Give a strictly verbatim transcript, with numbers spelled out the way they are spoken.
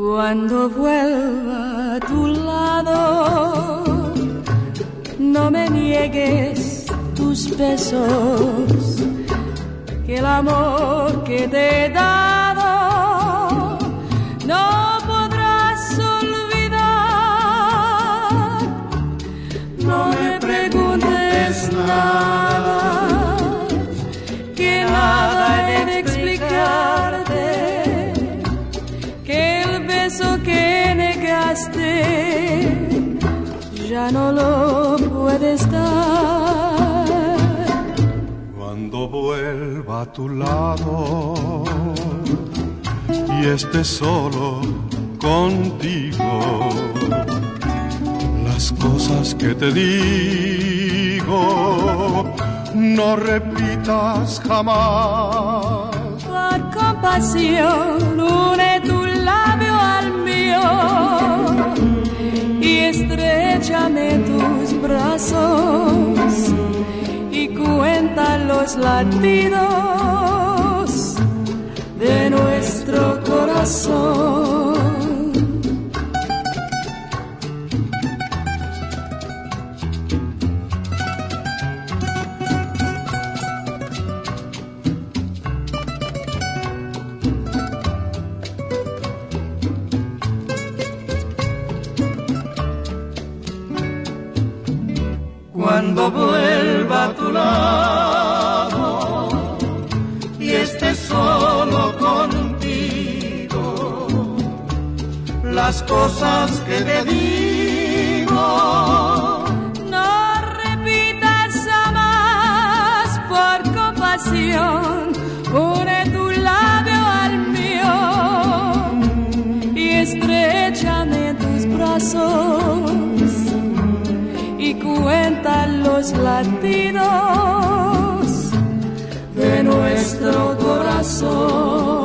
Cuando vuelva a tu lado, no me niegues tus besos, que el amor que te he dado no podrás olvidar. No me preguntes nada, que nada he de explicarte, que el beso que negaste ya no lo puedes dar. Cuando vuelva a tu lado y esté solo contigo, las cosas que te digo no repitas jamás. Por compasión une tu labio al mío y estréchame tus brazos y cuenta los latidos de nuestro corazón. Cuando vuelva a tu lado y esté solo contigo, las cosas que te digo no repitas jamás. Por compasión une tu labio al mío y estréchame tus brazos y cuenta los latidos de nuestro corazón.